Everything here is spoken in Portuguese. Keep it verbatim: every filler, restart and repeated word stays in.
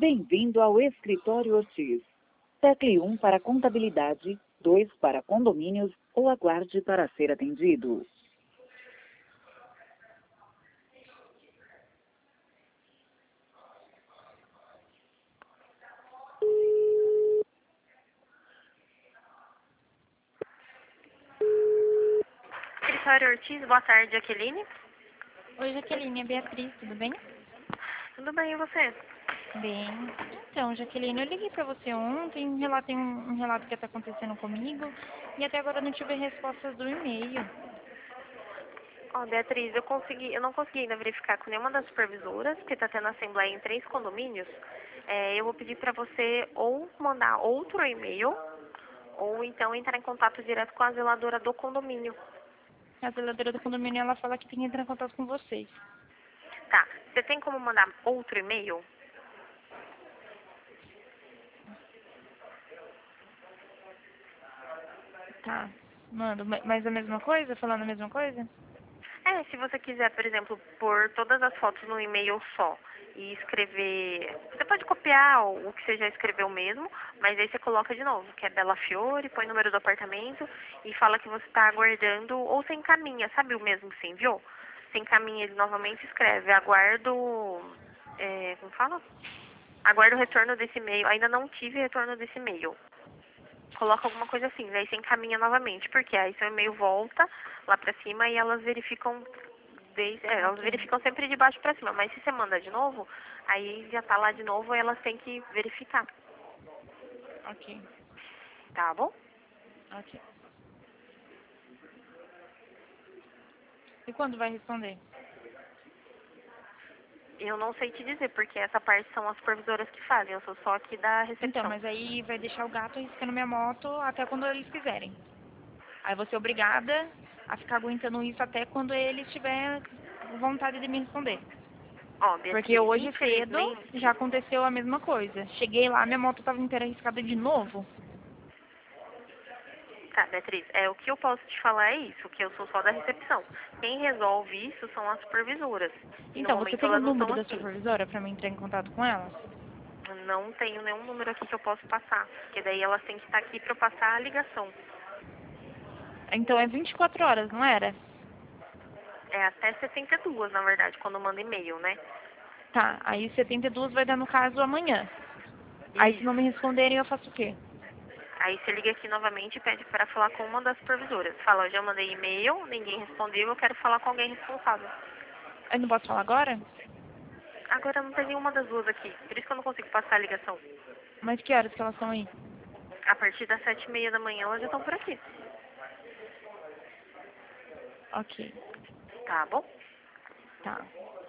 Bem-vindo ao Escritório Ortiz. Tecle um para contabilidade, dois para condomínios ou aguarde para ser atendido. Escritório Ortiz, boa tarde, Jaqueline. Oi, Jaqueline, é Beatriz, tudo bem? Tudo bem, e você? Bem. Então, Jaqueline, eu liguei pra você ontem, relatei um, um relato que está acontecendo comigo e até agora eu não tive respostas do e-mail. Ó, Beatriz, eu consegui, eu não consegui ainda verificar com nenhuma das supervisoras, porque está tendo assembleia em três condomínios. É, eu vou pedir para você ou mandar outro e-mail, ou então entrar em contato direto com a zeladora do condomínio. A zeladora do condomínio, ela fala que tem que entrar em contato com vocês. Tá, você tem como mandar outro e-mail? Tá, mando. Ma- Mas a mesma coisa? Falando a mesma coisa? É, se você quiser, por exemplo, pôr todas as fotos num e-mail só e escrever... Você pode copiar o o que você já escreveu mesmo, mas aí você coloca de novo, que é Bela Fiore, põe o número do apartamento e fala que você está aguardando, ou você encaminha, sabe o mesmo que você enviou? Você encaminha ele novamente e escreve, aguardo... É, como fala? Aguardo o retorno desse e-mail, ainda não tive retorno desse e-mail. Coloca alguma coisa assim, daí você encaminha novamente, porque aí seu e-mail volta lá pra cima e elas verificam, desde, é, elas Ok. verificam sempre de baixo pra cima, mas se você manda de novo, aí já tá lá de novo e elas têm que verificar, Ok, tá bom? ok. E quando vai responder? Eu não sei te dizer, porque essa parte são as supervisoras que fazem, eu sou só aqui da Então, recepção. mas aí vai deixar o gato riscando minha moto até quando eles quiserem. Aí eu vou ser obrigada a ficar aguentando isso até quando eles tiver vontade de me responder. Ó, Porque Beatriz, hoje cedo já infelizmente, aconteceu a mesma coisa. Cheguei lá, minha moto estava inteira arriscada de novo. tá, Beatriz, é, o que eu posso te falar é isso, que eu sou só da recepção. Quem resolve isso são as supervisoras, e no Então, você momento tem o elas não número estão da aqui. supervisora para mim entrar em contato com ela? Não tenho nenhum número aqui que eu possa passar, porque daí elas têm que estar aqui para eu passar a ligação. Então é vinte e quatro horas, não era? É até setenta e duas, na verdade, quando manda e-mail, né? Tá, aí setenta e duas vai dar no caso amanhã. Aí se não me Isso. responderem eu faço o quê? Aí você liga aqui novamente e pede para falar com uma das supervisoras. Fala, eu já mandei e-mail, ninguém respondeu, eu quero falar com alguém responsável. Eu não posso falar agora? Agora não tem nenhuma das duas aqui, por isso que eu não consigo passar a ligação. Mas que horas que elas estão aí? A partir das sete e meia da manhã elas já estão por aqui, Ok, tá bom? tá.